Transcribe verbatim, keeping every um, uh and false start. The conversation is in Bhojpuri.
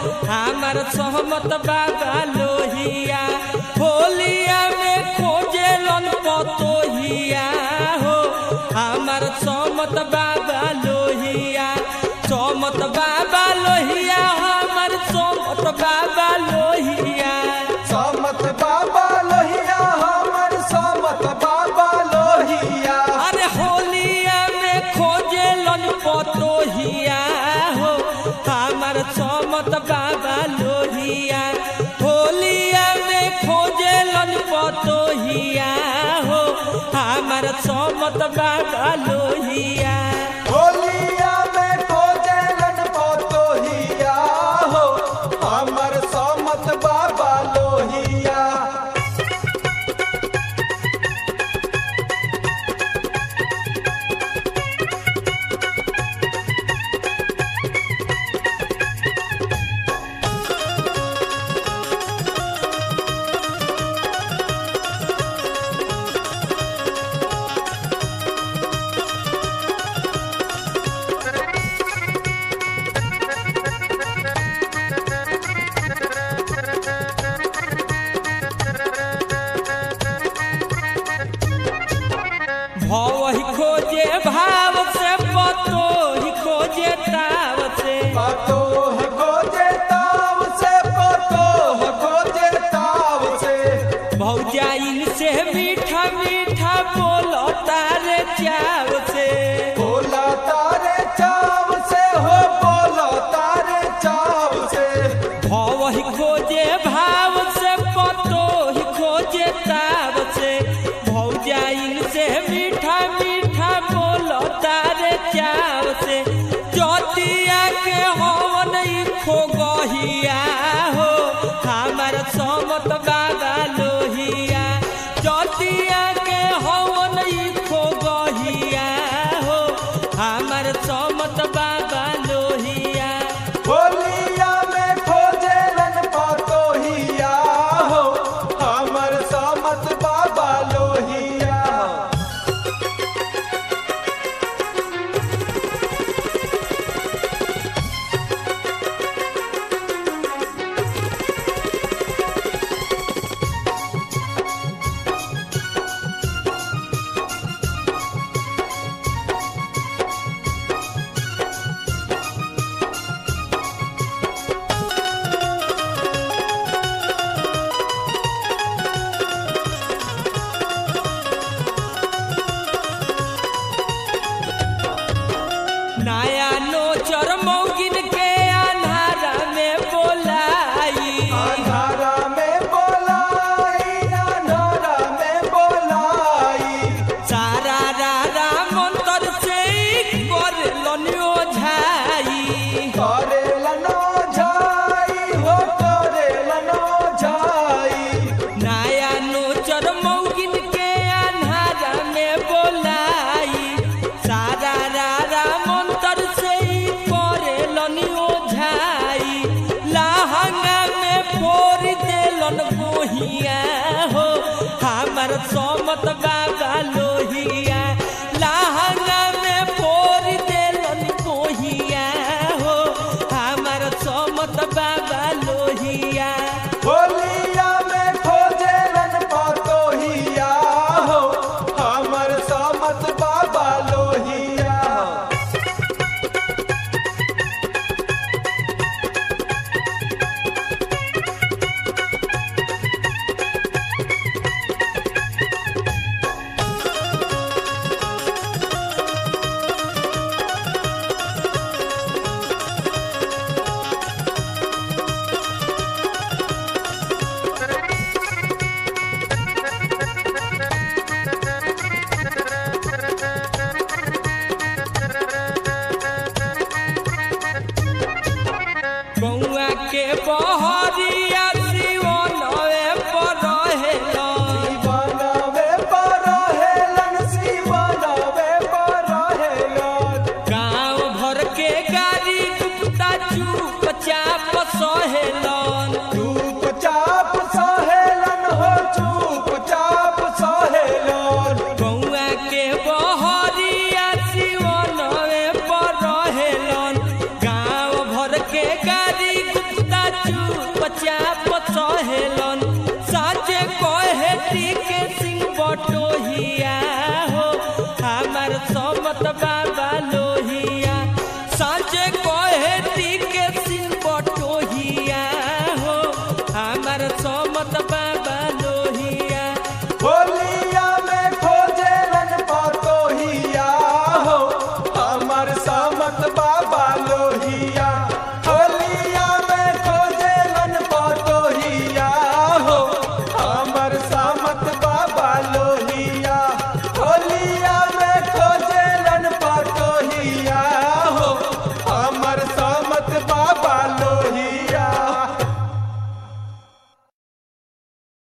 हमार सहमत बाबा लोहिया होलिया में खोजेलन पतोहिया हो हमार सहमत बाबा लोहिया सहमत बाबा लोहिया हमार सहमत बाबा लोहिया सहमत बाबा लोहिया हमार सहमत बाबा लोहिया अरे होलिया में खोजेलन पतोहिया हो हमार सहमत बाबा लोहिया होलिया में खोजेलन पतोहिया हो हमार सहमत बाबा लोहिया होलिया में खोजेलन पतोहिया हो हमार सहमत बाबा लोहिया भवहि खोजे भाव से पतोहि खोजे ताव से पतोह खोजे ताव से पतोह खोजे ताव से भौजाइन से मीठा मीठा बोलो तारे चाव से बोला तारे चाव से हो बोला तारे चाव से भवहि खोजे भाव से पतोहि खोजे ताव से भौजाइन से मीठा मीठा बोलो तारे चाव से ज्योतिया के हवन खो गहिया हो हमार सहमत बाबा लोहिया ज्योतिया के हवन खो गहिया हो हमार सहमत बाबा लोहिया होलिया में खोजेलन पतोहिया हो हमार सहमत बाबा लोहिया नया नोचर मौगिन के अन्हारा में बोलाई अंधारा में बोलाई अंधारा में बोलाई सारा रारा मंत्र से कर लनियो झाई करेलन झाई हो करेलन झाई नया नोचर मौगिन के अन्हारा में बोलाई सारा रारा मंत्र से करे लनियो झाई लहंगा में फोड़ देलन गोहिया हो हमार सहमत बाबा लोहिया लहंगा में फोड़ देलन गोहिया हो हमार सहमत बाबा लोहिया होलिया में खोजेलन पतोहिया हो हमार सहमत बाबा लोहिया गौआ के बहरिया शिवनवे पर रहेलन बनवे पर रहेलन शिवनवे पर रहेलन गाँव भर के गाड़ी गुप्ता चुपचाप सहेलन चुपचाप सहेलन हो चुपचाप सहेलन गौआ के बहरिया शिवनवे पर रहेलन गाँव भर के गाड़ी गुप्ता चाप सहेलन।